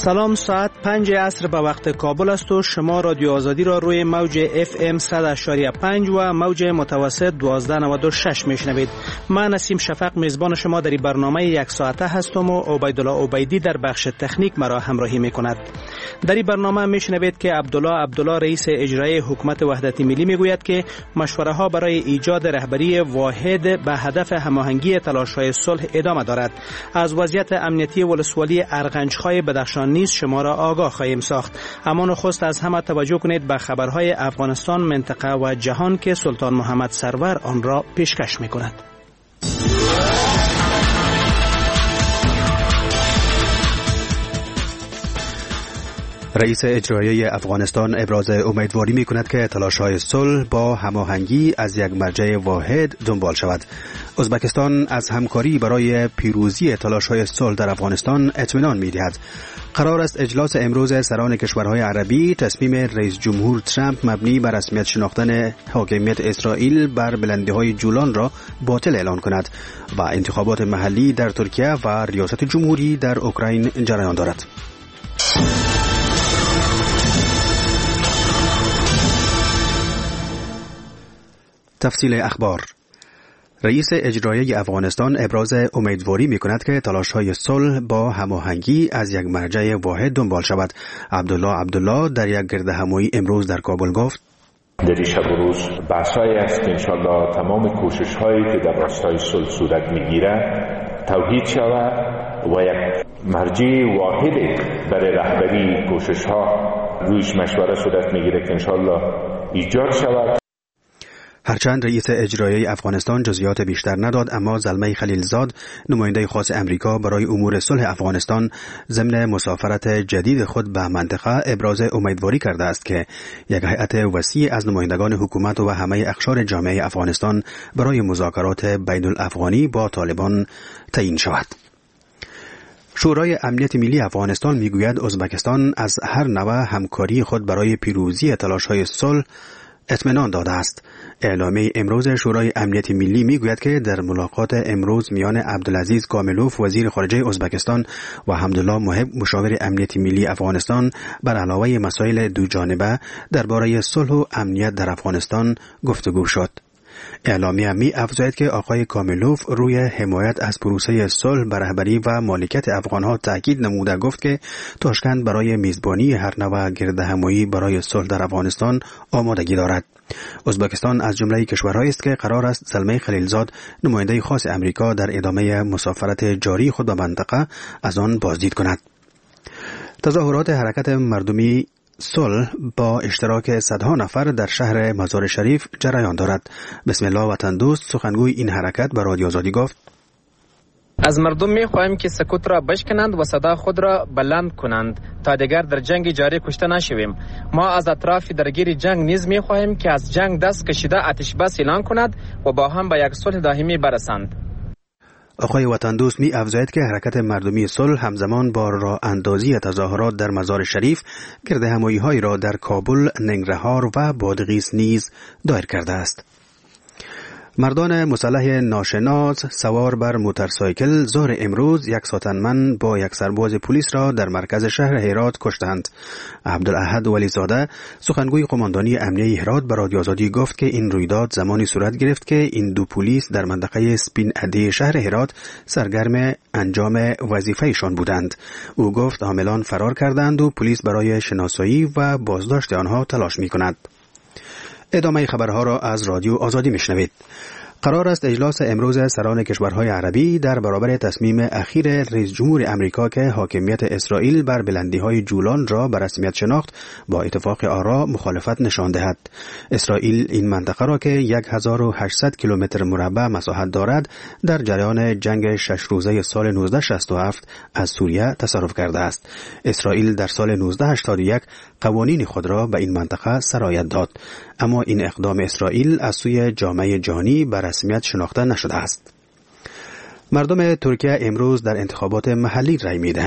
سلام، ساعت 5 عصر به وقت کابل است و شما رادیو آزادی را روی موج FM 100.5 و موج متوسط 1296 میشنوید. من نسیم شفق میزبان شما در این برنامه یک ساعته هستم و عبیدالله عبیدی در بخش تکنیک مرا همراهی میکند. در این برنامه میشنوید که عبدالله رئیس اجرایی حکومت وحدت ملی میگوید که مشوره ها برای ایجاد رهبری واحد به هدف هماهنگی تلاش‌های صلح ادامه دارد. از وضعیت امنیتی ولسوالی ارغنج‌های بدخشان نیز شما را آگاه خواهیم ساخت. اما نخست از همه توجه کنید به خبرهای افغانستان، منطقه و جهان که سلطان محمد سرور آن را پیشکش می‌کند. رئیس اجرایی افغانستان ابراز امیدواری می‌کند که تلاش‌های صلح با هماهنگی از یک مرجع واحد دنبال شود. ازبکستان از همکاری برای پیروزی تلاش‌های صلح در افغانستان اطمینان می‌دهد. قرار است اجلاس امروز سران کشورهای عربی تصمیم رئیس جمهور ترامپ مبنی بر رسمیت شناختن حاکمیت اسرائیل بر بلندی‌های جولان را باطل اعلان کند و انتخابات محلی در ترکیه و ریاست جمهوری در اوکراین جریان دارد. تفصیل اخبار. رئیس اجرایی افغانستان ابراز امیدواری می‌کند که تلاش‌های صلح با هماهنگی از یک مرجع واحد دنبال شود. عبدالله در یک گردهمایی امروز در کابل گفت: در این شب و روز بحث‌هایی است که انشالله تمام کوشش‌هایی که در راستای صلح صورت می‌گیرد توحید شود و یک مرجع واحد برای رهبری کوشش‌ها رویش مشوره صورت می‌گیرد که انشالله ایجاد شود. هرچند رئیس اجرایی افغانستان جزئیات بیشتر نداد، اما زلمه خلیلزاد نماینده خاص امریکا برای امور صلح افغانستان ضمن مسافرت جدید خود به منطقه ابراز امیدواری کرده است که یک هیئت وسیع از نمایندگان حکومت و همه اقشار جامعه افغانستان برای مذاکرات بین الافغانی با طالبان تعیین شود. شورای امنیت ملی افغانستان میگوید ازبکستان از هر نوع همکاری خود برای پیروزی تلاش‌های صلح اطمینان داده است. اعلامیه امروز شورای امنیت ملی میگوید که در ملاقات امروز میان عبدالعزیز کاملوف وزیر خارجه ازبکستان و حمدالله محب مشاور امنیت ملی افغانستان بر علاوه مسائل دو جانبه درباره صلح و امنیت در افغانستان گفتگو شد. اعلامیه می افزاید که آقای کاملوف روی حمایت از پروسه صلح بر رهبری و مالکیت افغانها تاکید نموده گفت که تاشکند برای میزبانی هر نوع گردهمایی برای صلح در افغانستان آمادگی دارد. ازبکستان از جمله کشورهایی است که قرار است زلمه خلیلزاد نماینده خاص امریکا در ادامه مسافرت جاری خود به منطقه از آن بازدید کند. تظاهرات حرکت مردمی صلح با اشتراک صدها نفر در شهر مزار شریف جریان دارد. بسم الله وطن دوست سخنگوی این حرکت به رادیو آزادی گفت: از مردم می‌خواهیم که سکوت را بشکنند و صدا خود را بلند کنند تا دیگر در جنگ جاری کشته نشویم. ما از اطراف درگیر جنگ نیز می‌خواهیم که از جنگ دست کشیده آتش بس اعلان کند و با هم به یک صلح دائمی برسند. آقای وطن دوست می افزاید که حرکت مردمی صلح همزمان با راه اندازی تظاهرات در مزار شریف گردهمایی‌هایی را در کابل، ننگرهار و بادغیس نیز دایر کرده است. مردان مسلح ناشناس سوار بر موتورسایکل ظهر امروز یک ساتنمن با یک سرباز پلیس را در مرکز شهر هرات کشتند. عبدالاحد ولیزاده سخنگوی قماندانی امنیه هرات به رادیو آزادی گفت که این رویداد زمانی صورت گرفت که این دو پلیس در منطقه سپین عده شهر هرات سرگرم انجام وظیفه‌شان بودند. او گفت عاملان فرار کردند و پلیس برای شناسایی و بازداشت آنها تلاش می‌کند. ادامه خبرها را از رادیو آزادی میشنوید. قرار است اجلاس امروز سران کشورهای عربی در برابر تصمیم اخیر رئیس جمهور امریکا که حاکمیت اسرائیل بر بلندی‌های جولان را به رسمیت شناخت با اتفاق آرا مخالفت نشان دهد. اسرائیل این منطقه را که 1800 کیلومتر مربع مساحت دارد در جریان جنگ 6 روزه سال 1967 از سوریه تصرف کرده است. اسرائیل در سال 1981 قوانین خود را به این منطقه سرایت داد، اما این اقدام اسرائیل از سوی جامعه جهانی به رسمیت شناخته نشده است. مردم ترکیه امروز در انتخابات محلی رای می‌دهند.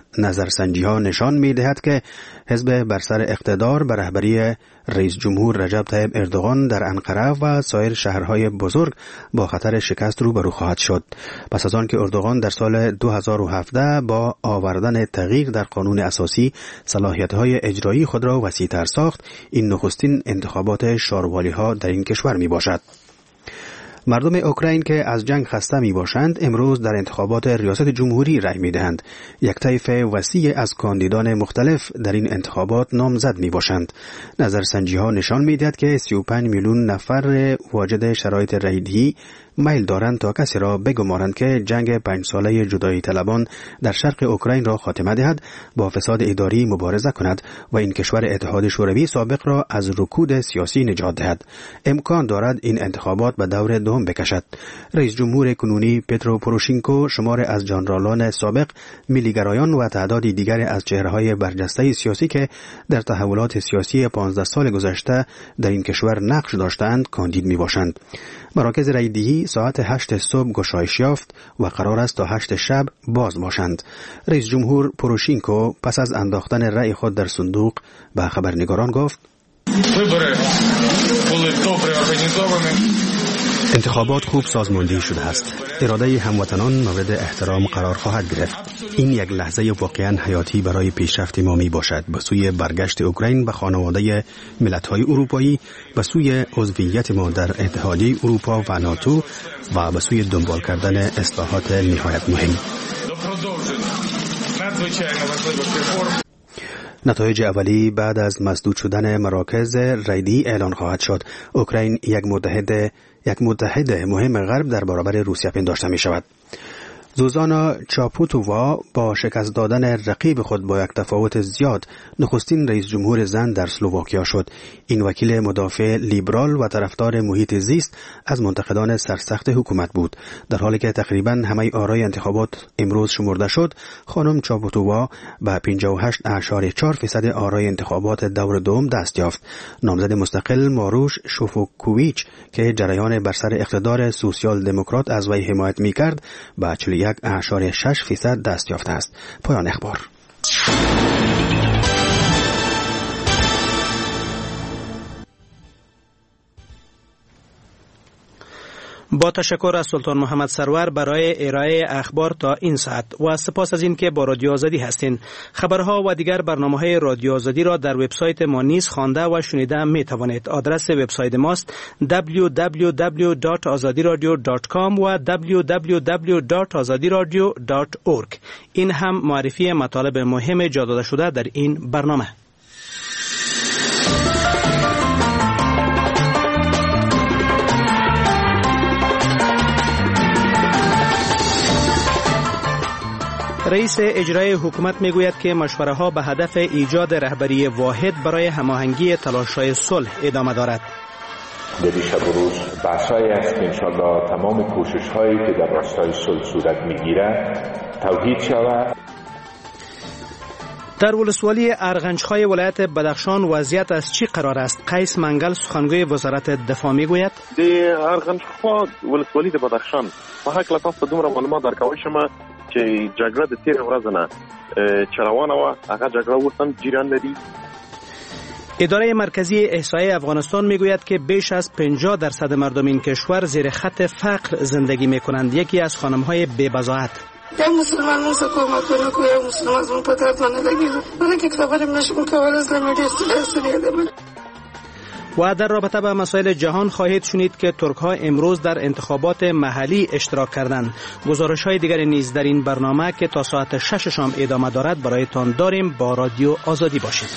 نظرسنجی‌ها نشان می‌دهد که حزب بر سر اقتدار به رهبری رئیس جمهور رجب طیب اردوغان در انقره و سایر شهرهای بزرگ با خطر شکست روبرو خواهد شد. پس از آن که اردوغان در سال 2017 با آوردن تغییر در قانون اساسی صلاحیت‌های اجرایی خود را وسیع‌تر ساخت، این نخستین انتخابات شاروالی‌ها در این کشور میباشد. مردم اوکراین که از جنگ خسته می باشند امروز در انتخابات ریاست جمهوری رای می دهند. یک طیف وسیع از کاندیدان مختلف در این انتخابات نامزد می باشند. نظرسنجی ها نشان می دهد که 35 میلیون نفر واجد شرایط رایدهی میل دارند تا کسی را بگمارند که جنگ 5 ساله جدایی طلبان در شرق اوکراین را خاتمه دهد، با فساد اداری مبارزه کند و این کشور اتحاد شوروی سابق را از رکود سیاسی نجات دهد. امکان دارد این انتخابات به دور دوم بکشد. رئیس جمهور کنونی پترو پوروشینکو شمار از جنرالان سابق، ملیگرایان و تعدادی دیگر از چهره‌های برجسته سیاسی که در تحولات سیاسی 15 سال گذشته در این کشور نقش داشتند کاندید میباشند. مراکز رایدهی ساعت 8 صبح گشایش یافت و قرار است تا 8 شب باز باشند. رئیس جمهور پوروشینکو پس از انداختن رأی خود در صندوق به خبرنگاران گفت: انتخابات خوب سازماندهی شده است. اراده هموطنان مورد احترام قرار خواهد گرفت. این یک لحظه واقعا حیاتی برای پیشرفت ما می باشد به سوی برگشت اوکراین به خانواده ملت‌های اروپایی، به سوی عضویت ما در اتحادیه اروپا و ناتو و به سوی دنبال کردن اصلاحات نهایت مهم. نتایج اولی بعد از مسدود شدن مراکز رایدهی اعلان خواهد شد. اوکراین یک متحد مهم غرب در برابر روسیه پنداشته می شود. زوزانا چاپوتووا با شکست دادن رقیب خود با یک تفاوت زیاد نخستین رئیس جمهور زن در اسلواکیا شد. این وکیل مدافع لیبرال و طرفدار محیط زیست از منتقدان سرسخت حکومت بود. در حالی که تقریباً همه آرای انتخابات امروز شمرده شد، خانم چاپوتووا به 58.4% آرای انتخابات دور دوم دست یافت. نامزد مستقل ماروش شوفوکوویچ که جریان بر سر اقتدار سوسیال دموکرات از وی حمایت می‌کرد با 41.6% دست یافته است. پایان اخبار. با تشکر از سلطان محمد سرور برای ارائه اخبار تا این ساعت و سپاس از این که با رادیو آزادی هستین. خبرها و دیگر برنامه‌های رادیو آزادی را در وبسایت ما نیز خوانده و شنیده می توانید. آدرس وبسایت ماست www.azadiradio.com و www.azadiradio.org. این هم معرفی مطالب مهم جا داده شده در این برنامه. رئیس اجرایی حکومت میگوید که مشوره ها به هدف ایجاد رهبری واحد برای هماهنگی تلاش‌های صلح ادامه دارد. در این شب و روز بحثایی است که انشالله تمام کوشش هایی که در راستای صلح صورت میگیرد توحید شود. در ولسوالی ارغنج‌های ولایت بدخشان وضعیت از چی قرار است؟ قیس منگل سخنگوی وزارت دفاع میگوید د ارغنج‌ها ولسوالی د بدخشان په حق له تاسو دومره معلومات درکوي شم چې جګړه د تیر ورځ نه چروانه و هغه جګړه اوس هم جریان لري. اداره مرکزی احصایه افغانستان میگوید که بیش از 50% مردم این کشور زیر خط فقر زندگی میکنند. یکی از خانم‌های بی‌بضاعت: یا مسلمانوں سے کومکونه کوي یا مسلمانانو په طرف باندې لګي نو کې خبره نشم کولای از لمړی سره ده. و در رابطه با مسائل جهان خواهید شنید که ترک‌ها امروز در انتخابات محلی اشتراک کردند. گزارش‌های دیگر نیز در این برنامه که تا ساعت 6 شام ادامه دارد برایتان داریم. با رادیو آزادی باشید.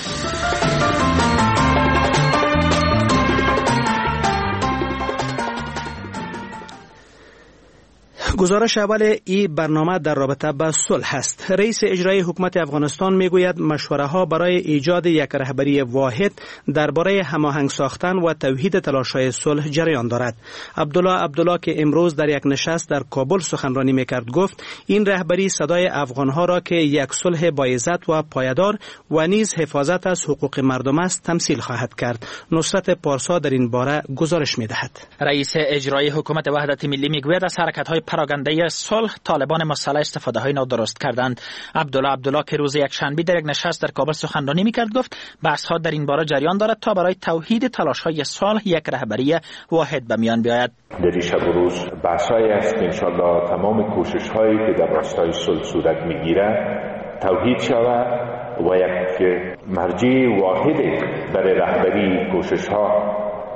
گزارش اول این برنامه در رابطه با صلح است. رئیس اجرایی حکومت افغانستان میگوید مشوره ها برای ایجاد یک رهبری واحد درباره هماهنگ ساختن و توحید تلاش‌های صلح جریان دارد. عبدالله که امروز در یک نشست در کابل سخنرانی میکرد گفت این رهبری صدای افغانها را که یک صلح باعزت و پایدار و نیز حفاظت از حقوق مردم است تمثیل خواهد کرد. نصرت پارسا در این باره گزارش میدهد. رئیس اجرایی حکومت وحدت ملی میگوید از حرکت‌های پراگانده صلح طالبان مسلح استفاده های نادرست کردند. عبدالله که روز یکشنبه در یک نشست در کابل سخنرانی میکرد گفت بحث ها در این باره جریان دارد تا برای توحید تلاش های صلح یک رهبری واحد به میان بیاید. در این شب و روز بحث‌هایی است که انشالله تمام کوشش‌هایی که در راستای صلح صورت میگیرد توحید شود و یک مرجع واحد برای رهبری کوشش‌ها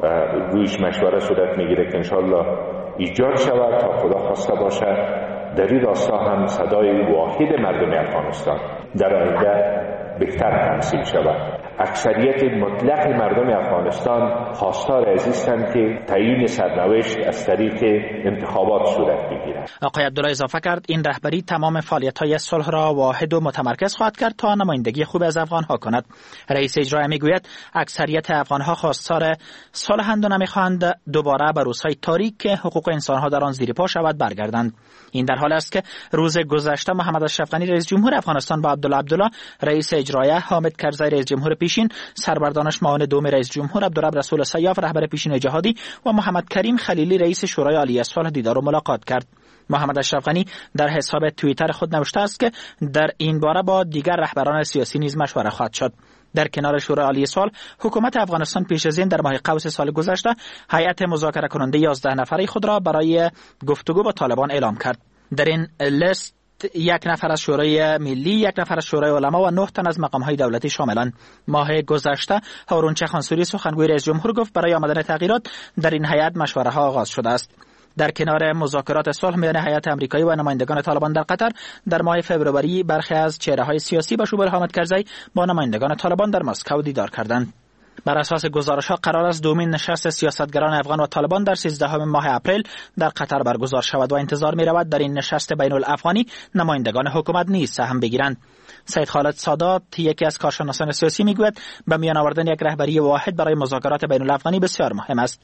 رویش مشوره صورت میگیره که انشالله ایجاد شود تا خدا خواسته باشد. در این راستا هم صدای واحد مردم افغانستان در آینده بهتر تمثیل شود. اکثریت مطلق مردم افغانستان خواستار از هستند که تعیین سرنوشت از طریق انتخابات صورت بگیرد. آقای عبدالله اضافه کرد این رهبری تمام فعالیت‌های صلح را واحد و متمرکز خواهد کرد تا نمایندگی خوب از افغان‌ها کند. رئیس اجرایی میگوید اکثریت افغان‌ها خواستار صلح‌اند و نمی‌خواهند دوباره به روزهای تاریک که حقوق انسان‌ها در آن زیر پا شود برگردند. این در حالی است که روز گذشته محمد اشرف غنی رئیس جمهور افغانستان با عبدالله رئیس اجرایی، حامد کرزی رئیس جمهور پیشین، سربردانش معاون دوم رئیس جمهور عبدالرب رسول سیاف رهبر پیشین جهادی و محمد کریم خلیلی رئیس شورای عالی صلح دیدار و ملاقات کرد. محمد اشرف غنی در حساب توییتر خود نوشته است که در این باره با دیگر رهبران سیاسی نیز مشوره خواهد شد. در کنار شورای عالی صلح، حکومت افغانستان پیش از این در ماه قوس سال گذشته هیئت مذاکره کننده 11 نفره خود را برای گفتگو با طالبان اعلام کرد. در این لیست یک نفر از شورای ملی، یک نفر از شورای علما و 9 تن از مقام‌های دولتی شاملند. ماه گذشته هارون چخانسوری سخنگوی رئیس جمهور گفت برای آمدن تغییرات در این هیئت مشوره‌ها آغاز شده است. در کنار مذاکرات صلح میان هیئت آمریکایی و نمایندگان طالبان در قطر، در ماه فوریه برخی از چهره‌های سیاسی به شمول حامد کرزی با نمایندگان طالبان در مسکو دیدار کردند. بر اساس گزارش‌ها قرار است دومین نشست سیاستگران افغان و طالبان در 13 ماه اپریل در قطر برگزار شود و انتظار می‌رود در این نشست بین‌الافغانی نمایندگان حکومت نیز سهم بگیرند. سید خالد سادات یکی از کارشناسان سیاسی میگوید به میان آوردن یک رهبری واحد برای مذاکرات بین‌الافغانی بسیار مهم است.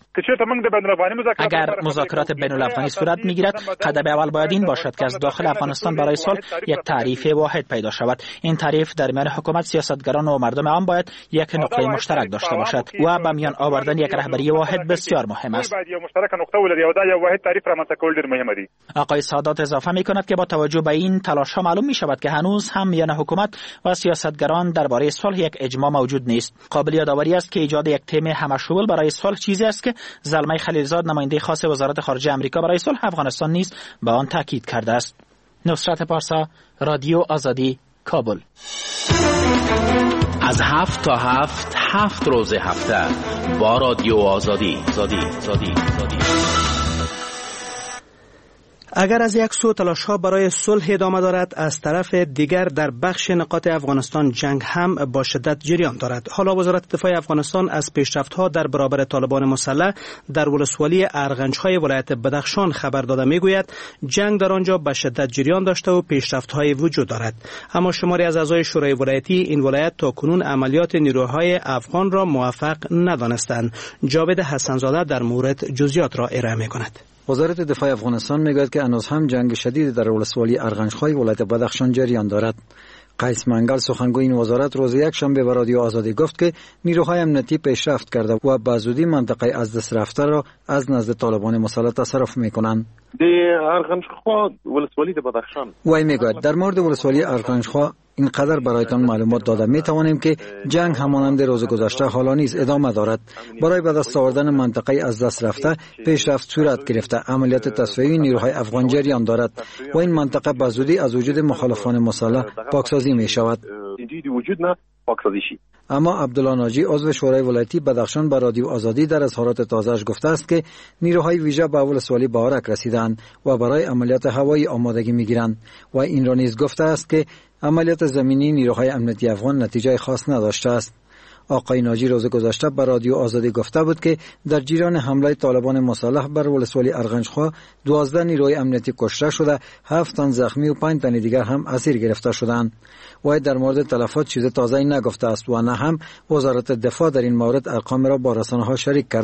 اگر مذاکرات بین‌الافغانی صورت میگیرد، قدم اول باید این باشد که از داخل افغانستان برای صلح یک تعریف واحد پیدا شود. این تعریف در میان حکومت، سیاستگران و مردم عام باید یک نقطه مشترک داشته باشد و به میان آوردن یک رهبری واحد بسیار مهم است. آقای سادات اضافه می‌کند که با توجه به این تلاش‌ها معلوم می‌شود که هنوز هم میان حکومت و سیاستگران درباره صلح یک اجماع موجود نیست. قابل یادآوری است که ایجاد یک تیم همشمول برای صلح چیزی است که زلمه خلیلزاد نماینده خاص وزارت خارجه آمریکا برای صلح افغانستان نیز به آن تاکید کرده است. نصرت پارسا، رادیو آزادی، کابل. از 7 تا 7 روز هفته با رادیو آزادی. اگر از یک سو تلاش‌ها برای صلح ادامه دارد، از طرف دیگر در بخش نقاط افغانستان جنگ هم با شدت جریان دارد. حالا وزارت دفاع افغانستان از پیشرفت‌ها در برابر طالبان مسلح در ولسوالی ارغنج‌های ولایت بدخشان خبر داده می‌گوید جنگ در آنجا به شدت جریان داشته و پیشرفت‌های وجود دارد. اما شماری از اعضای شورای ولایتی این ولایت تاکنون عملیات نیروهای افغان را موفق ندانستند. جاوید حسن‌زاده در مورد جزئیات را ارائه می‌کند. وزارت دفاع افغانستان میگوید که هنوز هم جنگ شدید در ولسوالی ارغنج‌های ولایت بدخشان جریان دارد. قیس منگل سخنگوی این وزارت روز یکشنبه به رادیو آزادی گفت که نیروهای امنیتی پیشرفت کرده و به زودی منطقه از دست رفته را از نزد طالبان مسلح تصرف میکنند. ارغنج‌ها ولسوالی بدخشان وی میگوید در مورد ولسوالی ارغنج‌ها اینقدر برایتان معلومات داده می توانیم که جنگ همانند روز گذشته حالا نیز ادامه دارد. برای به دست آوردن منطقه از دست رفته پیشرفت صورت گرفته، عملیات تصفیه‌ای نیروهای افغان جریان دارد و این منطقه به زودی از وجود مخالفان مسلح پاکسازی می شود. اما عبدالله ناجی عضو شورای ولایتی بدخشان به رادیو آزادی در اظهارات تازه‌اش گفته است که نیروهای ویژه به ولسوالی بارک رسیدند و برای عملیات هوایی آمادگی می‌گیرند و این را نیز گفته است که عملیات زمینی نیروهای امنیتی افغان نتیجه خاص نداشته است. آقای ناجی روز گذشته به رادیو آزادی گفته بود که در جریان حمله طالبان مسلح بر ولسوالی ارغنج‌ها 12 نیروی امنیتی کشته شده، 7 تن زخمی و 5 تن دیگر هم اسیر گرفته شدند. و در مورد تلفات چیز تازه‌ای نگفته است و نه هم وزارت دفاع در این مورد ارقام را با رسانه‌ها شریک کرده است.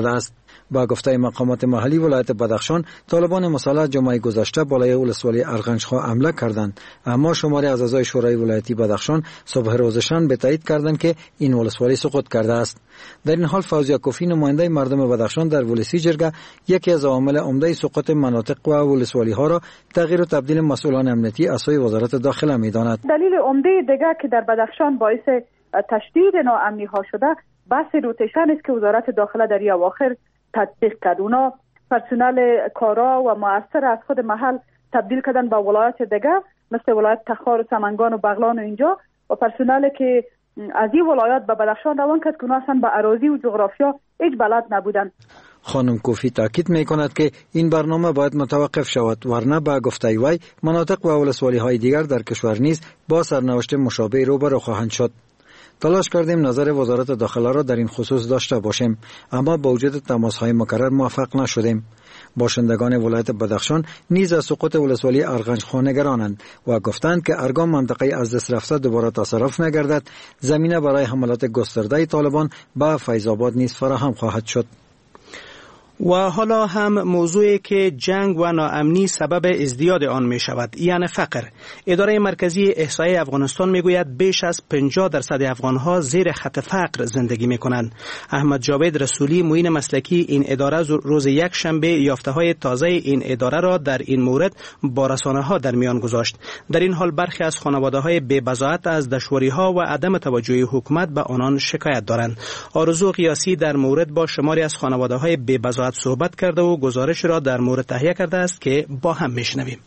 با گفته مقامات محلی ولایت بدخشان، طالبان مسلح جمعه گذشته بالای ولسوالی ارغنجخا حمله کردند، اما شماری از اعضای شورای ولایتی بدخشان صبح روزشان به تایید کردند که این ولسوالی سقوط کرده است. در این حال فوزیه کوفی نماینده مردم بدخشان در ولسی جرگه یکی از عوامل عمده سقوط مناطق و ولسوالی ها را تغییر و تبدیل مسئولان امنیتی از سوی وزارت داخله می‌داند. دلیل عمده دیگر که در بدخشان باعث تشدید ناامنی ها شده بحث روتیشن است که وزارت داخله در این اواخر تطبیق کرد. اونا پرسنل کارا و مؤثر از خود محل تبدیل کردن به ولایت دیگر مثل ولایت تخار و سمنگان و بغلان و اینجا، و پرسنل که از این ولایات به بدخشان روان کرد که اونا اصلا به اراضی و جغرافیا هیچ بلد نبودن. خانم کوفی تاکید می‌کند که این برنامه باید متوقف شود، ورنه به گفته وی مناطق و ولسوالی‌های دیگر در کشور نیز با سرنوشت مشابه روبرو خواهند شد. تلاش کردیم نظر وزارت داخله را در این خصوص داشته باشیم، اما با وجود تماس‌های مکرر موفق نشدیم. باشندگان ولایت بدخشان نیز از سقوط ولسوالی ارغنجخا نگرانند و گفتند که هرگاه منطقه از دست رفته دوباره تصرف نگردد، زمینه برای حملات گسترده طالبان به فیض‌آباد نیز فراهم خواهد شد. و حالا هم موضوعی که جنگ و ناامنی سبب ازدیاد آن می شود، یعنی فقر. اداره مرکزی احصایه افغانستان می گوید بیش از 50% افغانها زیر خط فقر زندگی می کنند. احمد جاوید رسولی معین مسلکی این اداره روز یک شنبه یافته های تازه این اداره را در این مورد با رسانه ها در میان گذاشت. در این حال برخی از خانواده های بی بضاعت از دشواری ها و عدم توجه حکومت به آنان شکایت دارند. آرزو قیاسی در مورد با شماری از خانواده های بی بضاعت صحبت کرده و گزارش را در مورد تهیه کرده است که با هم میشنویم.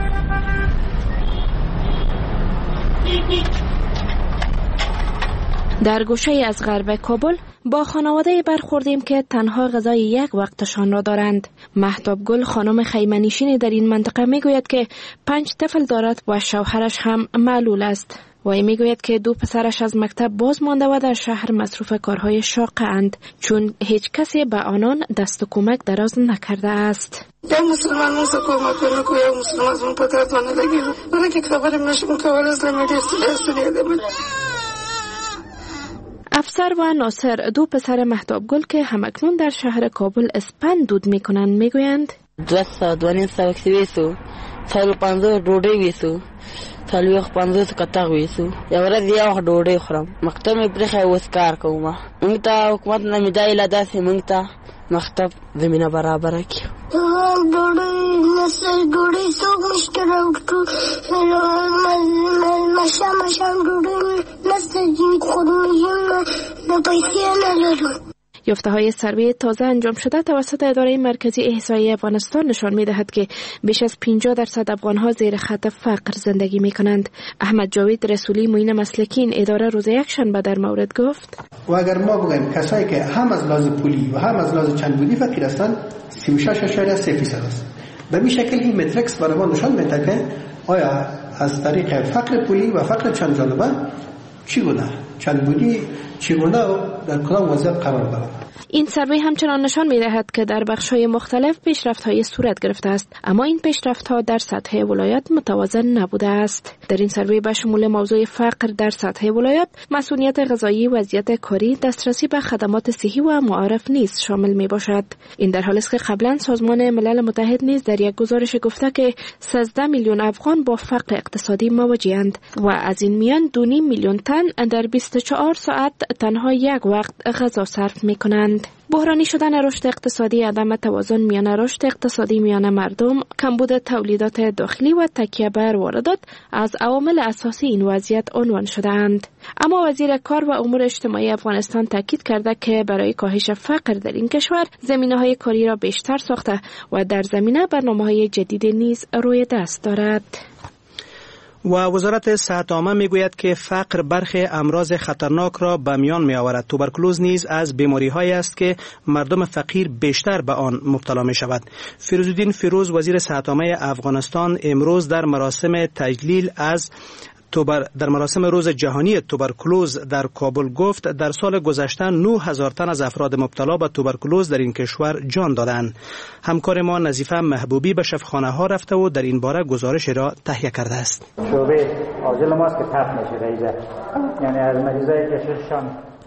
در گوشه از غرب کابل با خانواده برخوردیم که تنها غذای یک وقتشان را دارند. مهتاب گل خانم خیمه‌نشین در این منطقه میگوید که 5 طفل دارد و شوهرش هم معلول است. وی میگوید که 2 پسرش از مکتب باز مانده و در شهر مصروف کارهای شاقه اند، چون هیچ کسی به آنان دست و کمک دراز نکرده است. یا مسلمان موسا کمک کنه یا مسلمان از اون پترت منه لگیدو برای که خبرم نشم که ولی از لمیده استلیده بود. افسر و ناصر 2 پسر مهتاب گل که همکنون در شهر کابل اسپند دود میکنند میگویند 200 سوکسی ویسو سال 50 روډۍ ویسو سال 50 کتغ ویسو یو ورځ یو ډوډۍ خورم مکتب مې پرېښی اوس کار کوم موږ ته حکومت نه مې دا ایله داسې موږ ته مکتب زمینه برابره کړي ډوډۍ څوک نشته راوړو مشام ډوډۍ نسته خورو نه پیسې نه لرو. یافته های سروی تازه انجام شده توسط اداره مرکزی احصایه افغانستان نشان می دهد که بیش از 50% افغان ها زیر خط فقر زندگی می کنند. احمد جاوید رسولی معین مسلکی این اداره روز یک شنبه در مورد گفت و اگر ما بگوییم کسایی که هم از لحاظ پولی و هم از لحاظ چند بودی فقیر هستند 36.3% است. به این شکل این متریکس برای ما نشان میده که آیا از طریق فقر پولی و فقر چند جانبه چگونه چند بودی چگونه در کدام وضعیت قرار دارد. این سروی همچنان نشان می‌دهد که در بخش‌های مختلف پیشرفت‌های صورت گرفته است، اما این پیشرفت‌ها در سطح ولایت متوازن نبوده است. در این سروی به شمول موضوع فقر در سطح ولایت، مسئولیت غذایی، وضعیت کاری، دسترسی به خدمات صحی و معارف نیز شامل می‌باشد. این در حالی است که قبلا سازمان ملل متحد نیز در یک گزارش گفته که 13 میلیون افغان با فقر اقتصادی مواجه‌اند و از این میان 2.5 میلیون تن در 24 ساعت تنها یک وقت غذا صرف می‌کنند. بحرانی شدن رشد اقتصادی، عدم توازن میان رشد اقتصادی میان مردم، کمبود تولیدات داخلی و تکیه بر واردات از عوامل اساسی این وضعیت عنوان شده‌اند. اما وزیر کار و امور اجتماعی افغانستان تاکید کرده که برای کاهش فقر در این کشور زمینه‌های کاری را بیشتر ساخته و در زمینه برنامه‌های جدید نیز روی دست دارد. و وزارت صحت عامه میگوید که فقر برخی امراض خطرناک را به میان می آورد. توبرکلوز نیز از بیماری‌هایی است که مردم فقیر بیشتر به آن مبتلا می شود. فیروزالدین فیروز وزیر صحت عامه افغانستان امروز در مراسم تجلیل در مراسم روز جهانی توبرکلوز در کابل گفت در سال گذشته 9,000 تن از افراد مبتلا به توبرکلوز در این کشور جان دادند. همکار ما نظیفه محبوبی به شفاخانه ها رفته و در این باره گزارش را تهیه کرده است. شعبه عاجل ماست که تپ نشه رئیسه، یعنی از مریضای کشششان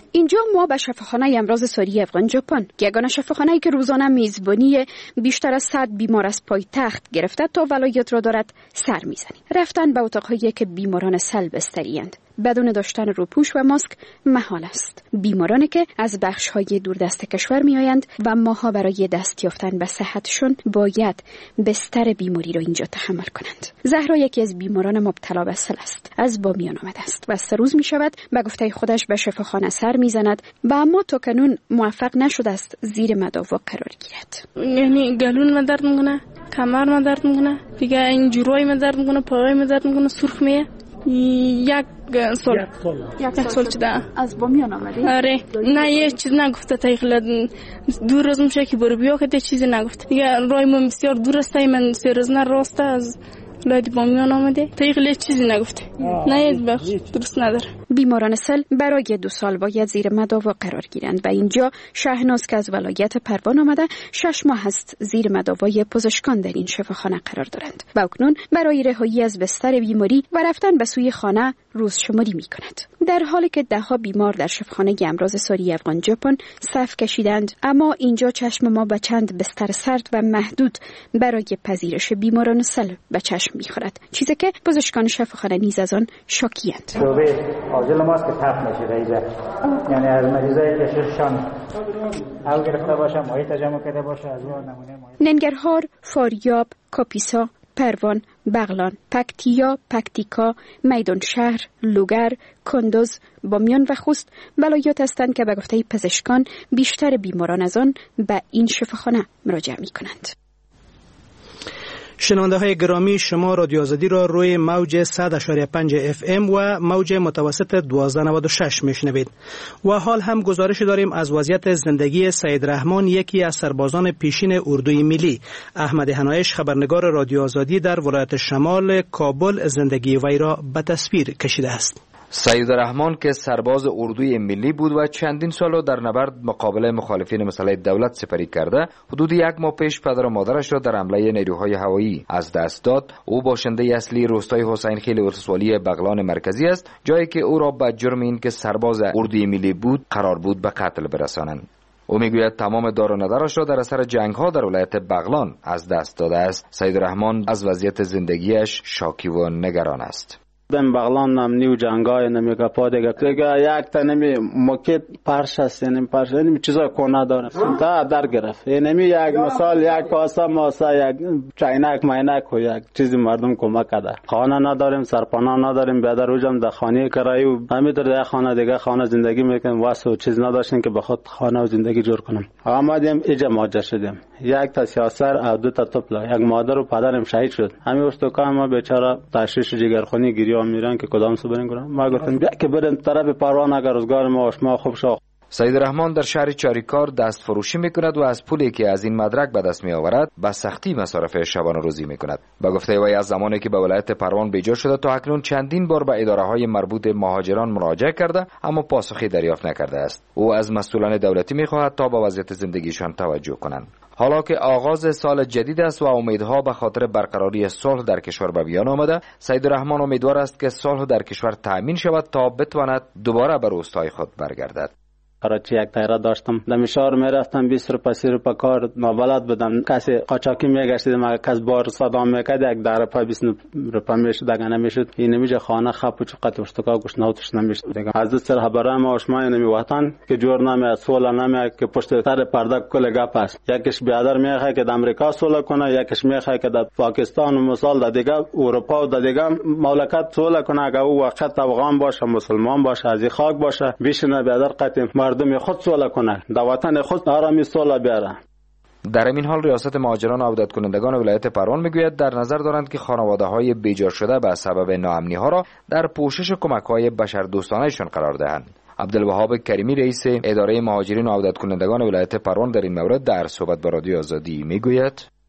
اینجا ما به شفاخانه امراض ساری افغان ژاپن، یگانه شفاخانه‌ای که روزانه میزبانی بیشتر از 100 بیمار از پایتخت گرفته تا ولایت را دارد سر میزنیم. رفتن به اتاق‌هایی که بیماران سل بستری‌اند بدون داشتن روپوش و ماسک محال است. بیمارانی که از بخش‌های دوردست کشور میآیند و ماها برای دست یافتن به صحتشون باید بستر بیماری را اینجا تحمل کنند. زهرا یکی از بیماران مبتلا به سل است. از بامیان آمده است و 3 روز میشود به گفته خودش به شفاخانه سر میزند و اما تا کنون موفق نشده است زیر مداوا قرار گیرد. یعنی گلون من درد میکنه، کمر من درد میکنه، دیگه این جورای من درد میکنه، پاهای من درد میکنه، سرخ میه. یک سال شده. از بامیان آمدی؟ آره. نه یه چیز نگفته تایخلا 2 روز میشه که برو بیا که چیزی نگفت. دیگه رای من بسیار دور است، من 3 روز راسته از ولایت بامیان آمده. تایخلا چیزی نگفته. نه یه بخش درست نداره. بیماران سل برای 2 سال باید زیر مداوا قرار گیرند و اینجا شهناز که از ولایت پروان آمده 6 ماه است زیر مداوای پزشکان در این شفاخانه قرار دارند و اکنون برای رهایی از بستر بیماری و رفتن به سوی خانه روز شماری می کند. در حالی که 10 بیمار در شفاخانه امراض ساری افغان ژاپن صف کشیدند، اما اینجا چشم ما به چند بستر سرد و محدود برای پذیرش بیماران سل به چشم می خورد، چیزی که پزشکان شفاخانه نیز از آن شاکی‌اند. عاجل ماست که تپ نشده ایزه، یعنی از مریضایی که شششان او گرفته باشه، ماهی تجمع کرده باشه، از اون نمونه ماهی. ننگرهار، فاریاب، کاپیسا، پروان، بغلان، پکتیا، پکتیکا، میدان شهر، لوگر، کندوز، بامیان و خوست ولایات هستند که به گفته پزشکان بیشتر بیماران از آن به این شفاخانه مراجعه می کنند. شنونده های گرامی، شما رادیو آزادی را روی موج 100.5 FM و موج متوسط 1296 میشنوید و حال هم گزارش داریم از وضعیت زندگی سید رحمان، یکی از سربازان پیشین اردوی ملی. احمد حنایش، خبرنگار رادیو آزادی در ولایت شمال کابل، زندگی وی را به تصویر کشیده است. سید رحمان که سرباز اردوی ملی بود و چندین سال در نبرد مقابله مخالفین مسلح دولت سپری کرده، حدود 1 ماه پیش پدر و مادرش را در حمله نیروهای هوایی از دست داد. او باشنده اصلی روستای حسین خیل ولسوالی بغلان مرکزی است، جایی که او را به جرم این که سرباز اردوی ملی بود قرار بود به قتل برسانند. او میگوید تمام دار و ندرش را در اثر جنگ ها در ولایت بغلان از دست داده است. سید رحمان از وضعیت زندگیش شاکی و نگران است. دم بغلان نم نیو جنگای نمی گپا دیگه یک تا نمی موکت پرش است، یعنی پرش نمی چیزا کنه داره تا در گرفت، یعنی یک مثال یک کاسه ماسه، یک چاینک ماینک و یک چیزی مردم کمک کرده. خانه نداریم، سرپناه نداریم، بیادر روزم در خانه کرایی و همینطور در خانه دیگه خانه زندگی میکنیم، واسه چیز نداشتیم که بخود خانه و زندگی جور کنم. آمدیم اینجا ماجر شدیم، 1 تا سیاسر و 2 تا طفل، یک مادر و پدرم شهید شد. همین استوکا ما بیچاره تشخیص جگرخونی گیری میرن که کدام سو برین کنن. ما گفتم بیا که بریم طرف پروان، اگر روزگار ما خوب شو. سید رحمان در شهر چاریکار دست فروشی میکند و از پولی که از این مدرک به دست می آورد به سختی مصارف شبانه روزی میکند. با گفته وی از زمانی که به ولایت پروان بیجا شده تا اکنون چندین بار به اداره های مربوط مهاجران مراجعه کرده اما پاسخی دریافت نکرده است. او از مسئولان دولتی میخواهد تا به وضعیت زندگیشان توجه کنند. حالا که آغاز سال جدید است و امیدها به خاطر برقراری صلح در کشور به میان آمده، سید رحمان امیدوار است که صلح در کشور تأمین شود تا بتواند دوباره به روستای خود برگردد. کراچی یک تایره داشتم، دمیشار میرفتم 20 روپیه 30 روپیه کار نابلد بودم، کسی قاچاقی میگشتیم، اگه کس بار صدام میکرد 10 روپیه 20 روپیه میشد، اگه نمیشد این نمیشه خانه خپ و چقدر اشتکا گوش نوتش نمیشد دیگه. از سر خبره ما اشمای نمی وطن که جور نمی سولا نمی که پشت سر پرده کل گپ است. یکیش بیادر میخواد که در امریکا صلح کنه، یکیش میخواد که در پاکستان و مثال در دیگه اروپا و در دیگه مملکت صلح کنه. اگه او وقت افغان باشه، مسلمان باشه، از خاک باشه، بیشتر بیادر قطع مردم خود صلح کنه، در وطن خود آرامی صلح بیاره. در این حال ریاست مهاجران و عودت کنندگان ولایت پروان میگوید در نظر دارند که خانواده‌های بیجا شده به سبب ناامنی‌ها را در پوشش کمک‌های بشردوستانه‌شان قرار دهند. عبدالوهاب کریمی رئیس اداره مهاجرین و عودت کنندگان ولایت پروان در این مورد در صحبت با رادیو آزادی میگوید: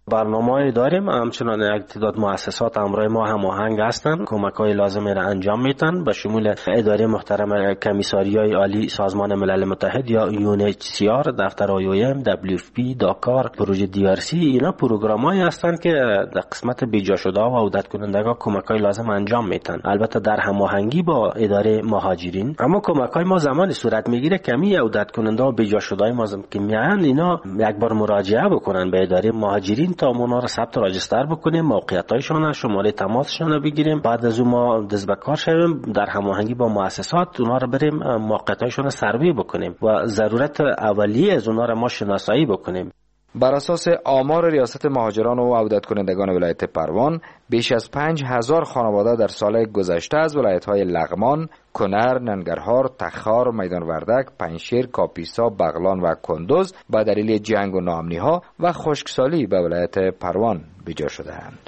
برنامه‌ای داریم، همچنان یک تعداد مؤسسات همراه ما هماهنگ هستند، کمک‌های لازم را انجام میدن به شمول اداره محترم کمیساریای عالی سازمان ملل متحد یا UNHCR، دفتر IOM، WFP، داکار، پروژه DRC. اینا پروگرام‌هایی هستند که در قسمت بیجا شده و عودت کنندگان کمک‌های لازم انجام میدن، البته در هماهنگی با اداره مهاجرین. اما کمک‌های ما زمانی صورت میگیره که می عودت کننده و بیجا شده‌های ما که میان اینا یک بار مراجعه بکنن به اداره مهاجرین تا اونا را ثبت و راجستر بکنیم، موقعیت‌هایشان، شماره تماسشان بگیریم، بعد از اون ما دست به کار شویم در هماهنگی با مؤسسات اونا را بریم موقعیت‌هایشان را سروی بکنیم و ضرورت اولیه از اونا را ما شناسایی بکنیم. بر اساس آمار ریاست مهاجران و عودت کنندگان ولایت پروان، بیش از 5000 خانواده در سال گذشته از ولایت‌های لغمان، کنر، ننگرهار، تخار، میدان وردک، پنجشیر، کاپیسا، بغلان و کندوز با دلیل جنگ و ناامنی‌ها و خشکسالی به ولایت پروان بیجا شده‌اند.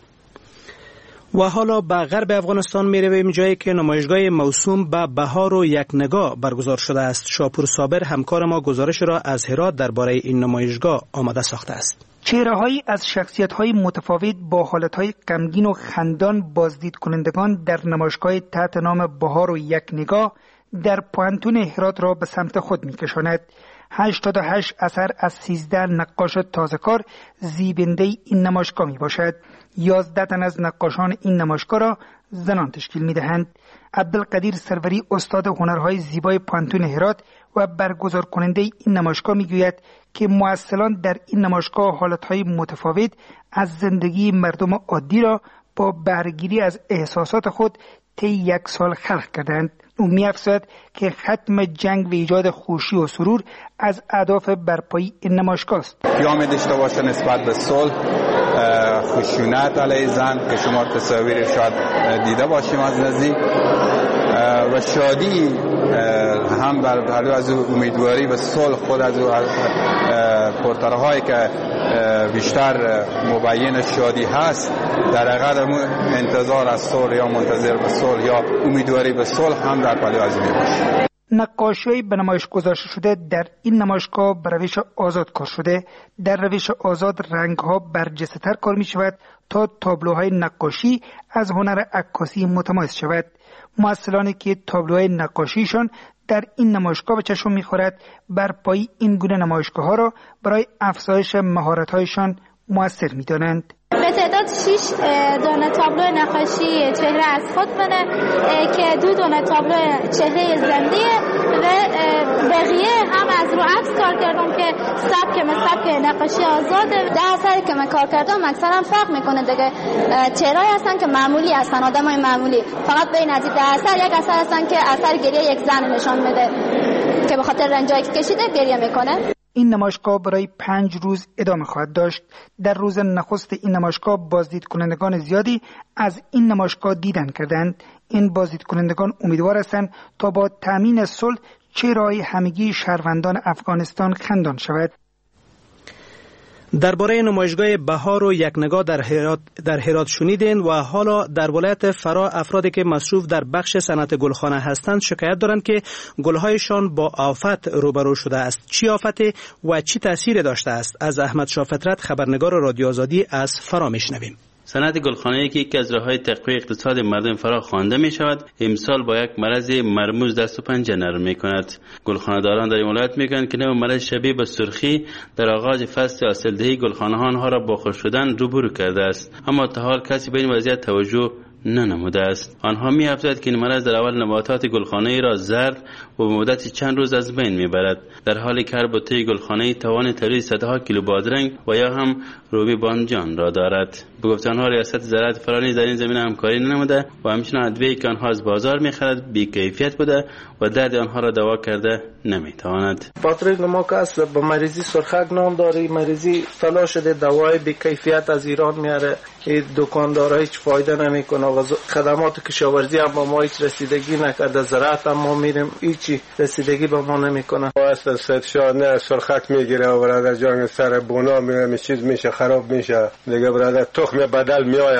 و حالا به غرب افغانستان می رویم، جایی که نمایشگاه موسوم به بهار و یک نگاه برگزار شده است. شاپور صابر همکار ما گزارش را از هرات درباره این نمایشگاه آماده ساخته است. چهره‌هایی از شخصیت‌های متفاوت با حالت‌های غمگین و خندان بازدید کنندگان در نمایشگاه تحت نام بهار و یک نگاه در پوانتون هرات را به سمت خود می‌کشاند. 88 اثر از 13 نقاش تازه‌کار زیبنده این نمایشگاه میباشد. 11 تن از نقاشان این نمایشگاه را زنان تشکیل میدهند. عبدالقدیر سروری، استاد هنرهای زیبای پوانتون هرات و برگزار کننده این نمایشگاه میگوید که ممثلان در این نمایشگاه حالتهای متفاوت از زندگی مردم عادی را با بهره‌گیری از احساسات خود طی 1 سال خلق کردند. او می‌افزاید که ختم جنگ و ایجاد خوشی و سرور از اهداف برپایی این نمایشگاه است. پیام داشته باشه نسبت به صلح، خشونت علیه زن که شما تصاویر شاید دیده باشیم از نزدیک، و شادی هم بر از امیدواری و صلح خود از پرترهایی که بیشتر مبین شادی هست در حقیقت انتظار از صلح یا منتظر به صلح یا امیدواری به صلح هم در پلی از میباشه. نقاشی به نمایش گذاشته شده در این نمایشگاه به روش آزاد کار شده. در روش آزاد رنگ‌ها برجسته‌تر کار می شود تا تابلوهای نقاشی از هنر عکاسی متمایز شود. ممثلانی که تابلوهای نقاشیشان در این نمایشگاه به چشم می‌خورد، برپایی این گونه نمایشگاه‌ها را برای افزایش مهارت‌هایشان مؤثر می‌دانند. به تعداد 6 دونه تابلو نقاشی چهره از خود منه که 2 دونه تابلو چهره زندیه و بقیه هم از رو عکس کار کردم که سبک نقاشی آزاده. در اثری که من کار کردم اکثرا فرق میکنه دیگه، چهره‌ای هستن که معمولی هستن، آدمای معمولی، فقط به این نظیر در اثر یک اثر هستن که اثر گریه یک زن نشان میده که به خاطر رنجایی که کشیده گریه میکنه. این نمایشگاه برای 5 روز ادامه خواهد داشت. در روز نخست این نمایشگاه بازدید کنندگان زیادی از این نمایشگاه دیدن کردند. این بازدید کنندگان امیدوار هستند تا با تامین صلح چهره‌های همگی شهروندان افغانستان خندان شود. درباره نمایشگاه بهار و یک نگاه در هرات شنیدین. و حالا در ولایت فرا افرادی که مصروف در بخش صنعت گلخانه هستند شکایت دارند که گلهایشان با آفت روبرو شده است. چی آفتی و چی تأثیر داشته است؟ از احمد شاه فطرت، خبرنگار رادیو آزادی، از فرا میشنویم. صنعت گلخانه‌ای که یکی از راه‌های تقویت اقتصاد مردم فرا خوانده می‌شود، امسال با یک مرض مرموز دست و پنجه نرم می‌کند. گلخانه‌داران در این ولایت می‌گویند که نوع مرض شبیه به سرخی در آغاز فصل حاصلدهی گلخانه‌ها آنها را با خشک شدن روبرو کرده است، اما تا حال کسی به این وضعیت توجه ننموده است. آنها می‌افزایند که این مرض در اول نباتات گلخانه‌ای را زرد و به مدت چند روز از بین می‌برد، در حالی که هر بوته گلخانه‌ای توان تولید صدها کیلو بادرنگ و یا هم رومی بانجان را دارد. به گفته آنها ریاست زراعت فرا نیز در این زمینه همکاری ننموده و همچنین ادویه‌ای که آنها از بازار می‌خرد بی‌کیفیت بوده و درد آنها را دوا کرده نمی‌تواند. باتریک ما که اصلا به مریضی سرخک نام داره، مریضی طلا شده، دوای بی‌کیفیت از ایران میاره، این دکاندارا هیچ فایده نمیکنه و خدمات کشاورزی هم با ما هیچ رسیدگی نکرده، زراعت هم ما میریم هیچ رسیدگی به ما نمیکنه. اصلا ستشاد نه سرخک میگیره و برادر جان سر بونا میره چیز میشه خراب میشه دیگه، برادر تخم بدل میآید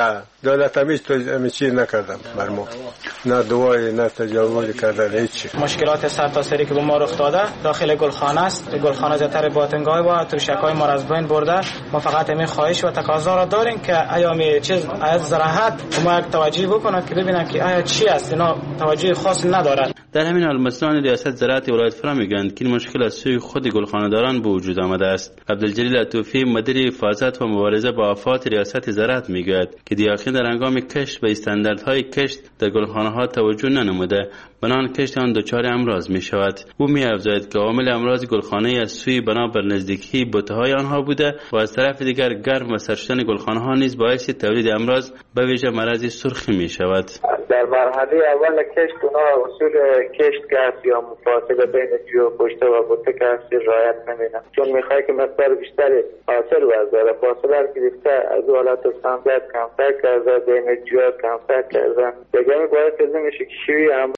دولت همیشه چیز نکردم بر ما، نه دعای نه تجاوز کردن هیچ. مشکلات سرتاسری که به ما رخ داده داخل گلخانه است. گلخانه زیاتر باطنگاه و تشک‌های ما از بین برده. ما فقط همین خواهش و تقاضا را داریم که ایامی چیز از زراعت ما یک توجه بکنند که ببینن که آیا چی است، اینا توجه خاص ندارد. در همین حال مسئولان ریاست زراعت ولایت فرا میگویند که این مشکل از سوی خود گلخانه‌داران به وجود آمده است. عبدالجلیل عطوفی مدیر حفاظت و مبارزه با آفات ریاست زراعت میگوید که دیاخین در هنگام کشت به استانداردهای کشت در گلخانه‌ها توجه ننموده، بنان کشت آن دچار امراض می شود. او می افزاید که عامل امراض گلخانه از سوی بنا بر نزدیکی بوته‌های آنها بوده و از طرف دیگر گرم و سرشدن گلخانه‌ها نیز باعث تولید امراض به ویژه مرض سرخی می شود. در مرحله اول کشت اونا اصول کشت که هست یا فاصله بین جو پشته و بوته که هست رعایت نمی‌کنن، چون می‌خواد که مقدار بیشتری حاصل برداره. فاصله رو گرفته از حالت استاندارد کمتر کرده، بین جو کمتر کرده، دیگه باعث میشه که شیوع